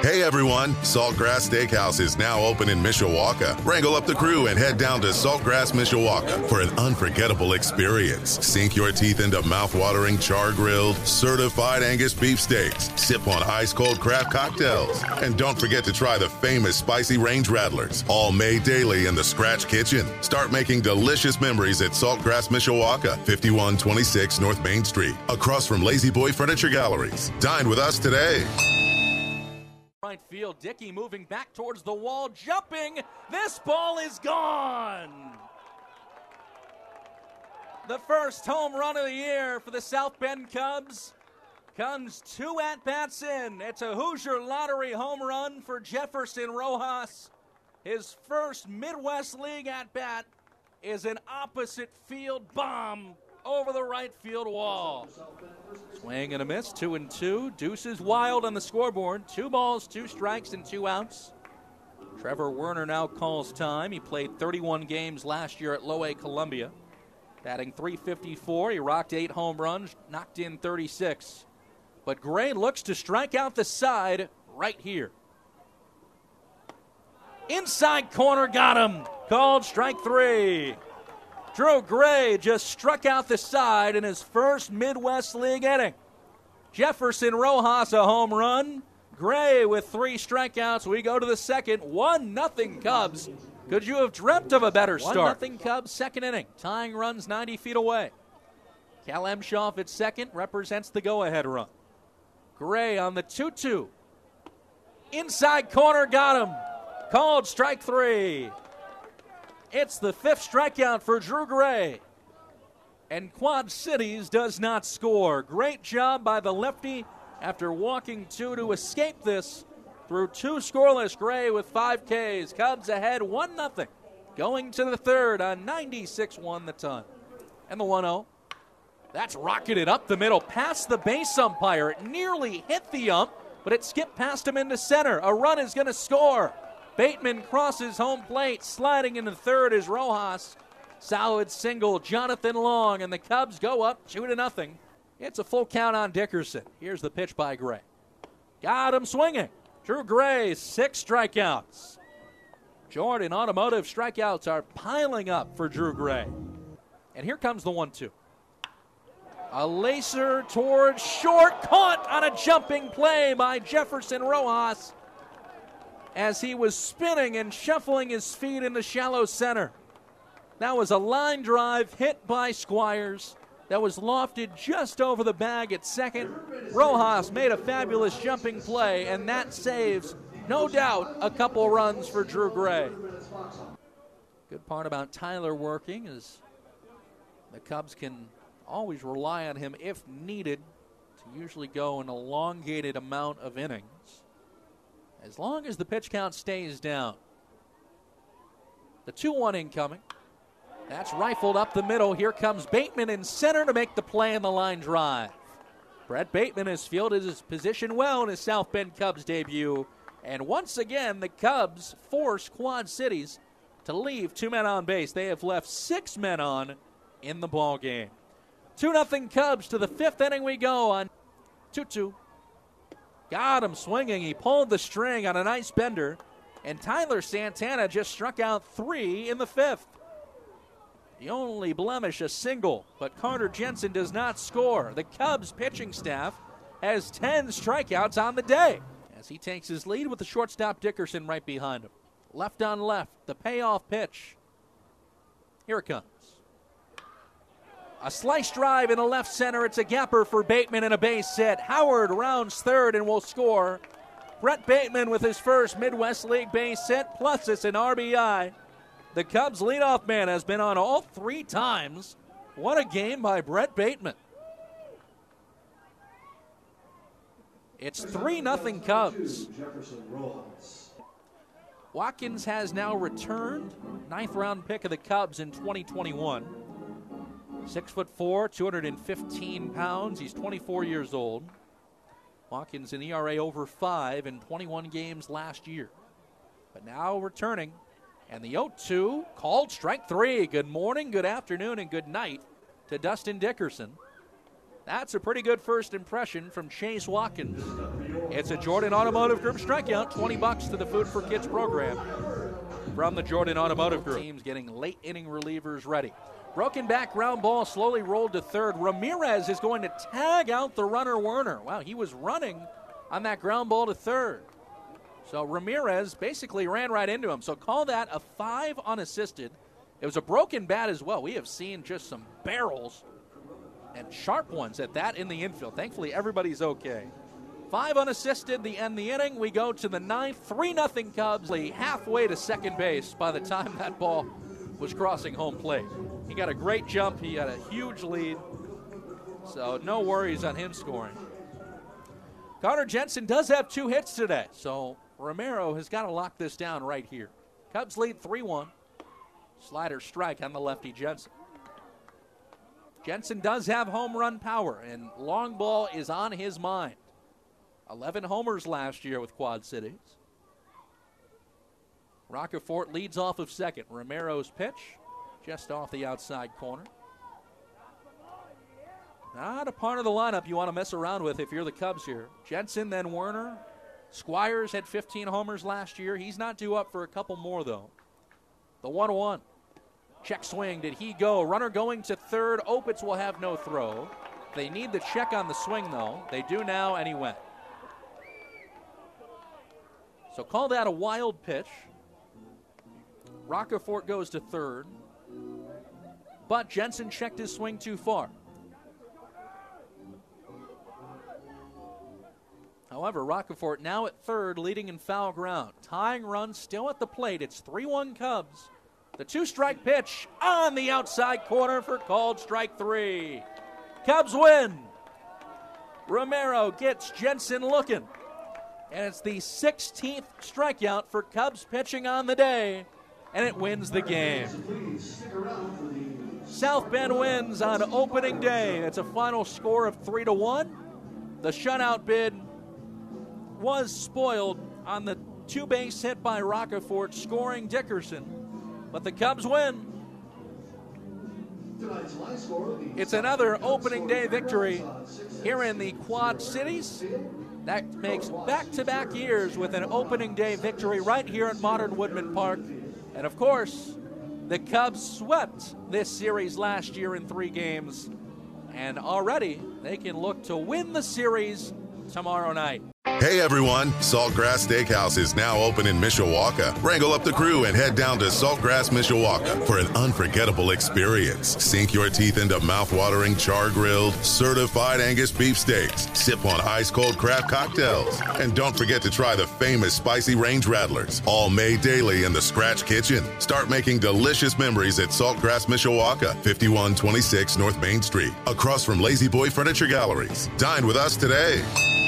Hey everyone, Saltgrass Steakhouse is now open in Mishawaka. Wrangle up the crew and head down to Saltgrass Mishawaka for an unforgettable experience. Sink your teeth into mouth-watering char-grilled, certified Angus beef steaks. Sip on ice-cold craft cocktails. And don't forget to try the famous spicy range rattlers, all made daily in the Scratch Kitchen. Start making delicious memories at Saltgrass Mishawaka, 5126 North Main Street, across from Lazy Boy Furniture Galleries. Dine with us today. Right field, Dickey moving back towards the wall, jumping. This ball is gone. The first home run of the year for the South Bend Cubs comes 2 at-bats in. It's a Hoosier Lottery home run for Jefferson Rojas. His first Midwest League at-bat is an opposite field bomb over the right field wall. Swing and a miss, 2-2. Deuces Wild on the scoreboard. 2 balls, 2 strikes, and 2 outs. Trevor Werner now calls time. He played 31 games last year at Low A Columbia. Batting .354. He rocked 8 home runs, knocked in 36. But Gray looks to strike out the side right here. Inside corner, got him. Called strike 3. Drew Gray just struck out the side in his first Midwest League inning. Jefferson Rojas a home run. Gray with 3 strikeouts. We go to the second. 1-0 Cubs. Could you have dreamt of a better start? 1-0 Cubs, second inning. Tying runs 90 feet away. Cal Emshoff at second represents the go-ahead run. Gray on the 2-2. Inside corner, got him. Called strike 3. It's the 5th strikeout for Drew Gray. And Quad Cities does not score. Great job by the lefty after walking 2 to escape this. Through 2 scoreless, Gray with 5 Ks. Cubs ahead 1-0. Going to the third on 96-1 the ton. And the 1-0. That's rocketed up the middle past the base umpire. It nearly hit the ump, but it skipped past him into center. A run is going to score. Bateman crosses home plate, sliding into third is Rojas. Solid single, Jonathan Long, and the Cubs go up 2-0. It's a full count on Dickerson. Here's the pitch by Gray. Got him swinging. Drew Gray, 6 strikeouts. Jordan Automotive strikeouts are piling up for Drew Gray. And here comes the 1-2. A lacer towards short, caught on a jumping play by Jefferson Rojas, as he was spinning and shuffling his feet into shallow center. That was a line drive hit by Squires that was lofted just over the bag at second. Rojas made a fabulous jumping play, and that saves, no doubt, a couple runs for Drew Gray. Good part about Tyler working is the Cubs can always rely on him if needed to usually go an elongated amount of innings, as long as the pitch count stays down. The 2-1 incoming. That's rifled up the middle. Here comes Bateman in center to make the play in the line drive. Brett Bateman has fielded his position well in his South Bend Cubs debut. And once again, the Cubs force Quad Cities to leave 2 men on base. They have left 6 men on in the ball game. 2-0 Cubs. To the 5th inning we go on 2-2. Got him swinging. He pulled the string on a nice bender. And Tyler Santana just struck out 3 in the 5th. The only blemish, a single, but Carter Jensen does not score. The Cubs pitching staff has 10 strikeouts on the day as he takes his lead with the shortstop Dickerson right behind him. Left on left, the payoff pitch. Here it comes. A slice drive in the left center. It's a gapper for Bateman and a base hit. Howard rounds third and will score. Brett Bateman with his first Midwest League base hit, plus it's an RBI. The Cubs leadoff man has been on all 3 times. What a game by Brett Bateman. It's 3-0 Cubs. Watkins has now returned. 9th round pick of the Cubs in 2021. 6'4", 215 pounds. He's 24 years old. Watkins an ERA over 5 in 21 games last year. But now returning. And the 0-2 called strike 3. Good morning, good afternoon, and good night to Dustin Dickerson. That's a pretty good first impression from Chase Watkins. It's a Jordan Automotive Group strikeout, $20 to the Food for Kids program from the Jordan Automotive Group. Teams getting late inning relievers ready. Broken back ground ball slowly rolled to third. Ramirez is going to tag out the runner Werner. Wow, he was running on that ground ball to third. So Ramirez basically ran right into him. So call that a 5 unassisted. It was a broken bat as well. We have seen just some barrels and sharp ones at that in the infield. Thankfully, everybody's okay. 5 unassisted to end the inning. We go to the 9th, 3-0 Cubs. Halfway to second base by the time that ball was crossing home plate. He got a great jump. He had a huge lead. So no worries on him scoring. Connor Jensen does have 2 hits today. So Romero has got to lock this down right here. Cubs lead 3-1. Slider strike on the lefty Jensen. Jensen does have home run power, and long ball is on his mind. 11 homers last year with Quad Cities. Roccaforte leads off of second. Romero's pitch just off the outside corner. Not a part of the lineup you want to mess around with if you're the Cubs here. Jensen, then Werner. Squires had 15 homers last year. He's not due up for a couple more, though. The 1-1. Check swing. Did he go? Runner going to third. Opitz will have no throw. They need the check on the swing, though. They do now, and he went. So call that a wild pitch. Roccaforte goes to third. But Jensen checked his swing too far. However, Roccaforte now at third, leading in foul ground. Tying run still at the plate. It's 3-1 Cubs. The 2-strike pitch on the outside corner for called strike 3. Cubs win. Romero gets Jensen looking. And it's the 16th strikeout for Cubs pitching on the day. And it wins the game. South Bend wins on opening day. It's a final score of 3-1. The shutout bid was spoiled on the 2-base hit by Roccaforte, scoring Dickerson. But the Cubs win. It's another opening day victory here in the Quad Cities. That makes back-to-back years with an opening day victory right here at Modern Woodman Park. And of course, the Cubs swept this series last year in 3 games. And already they can look to win the series tomorrow night. Hey everyone, Saltgrass Steakhouse is now open in Mishawaka. Wrangle up the crew and head down to Saltgrass Mishawaka for an unforgettable experience. Sink your teeth into mouth-watering char-grilled, certified Angus beef steaks. Sip on ice-cold craft cocktails. And don't forget to try the famous spicy range rattlers, all made daily in the Scratch Kitchen. Start making delicious memories at Saltgrass Mishawaka, 5126 North Main Street, across from Lazy Boy Furniture Galleries. Dine with us today.